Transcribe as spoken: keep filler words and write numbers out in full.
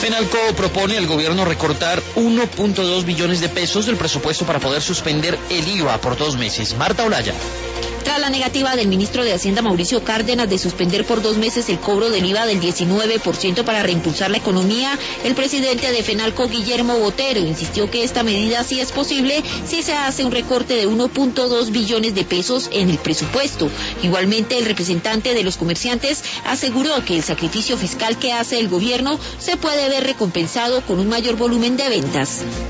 FENALCO propone al gobierno recortar uno punto dos billones de pesos del presupuesto para poder suspender el I V A por dos meses. Marta Olaya. Tras la negativa del ministro de Hacienda Mauricio Cárdenas de suspender por dos meses el cobro del I V A del diecinueve por ciento para reimpulsar la economía, el presidente de FENALCO, Guillermo Botero, insistió que esta medida sí es posible si se hace un recorte de uno punto dos billones de pesos en el presupuesto. Igualmente, el representante de los comerciantes aseguró que el sacrificio fiscal que hace el gobierno se puede ver recompensado con un mayor volumen de ventas.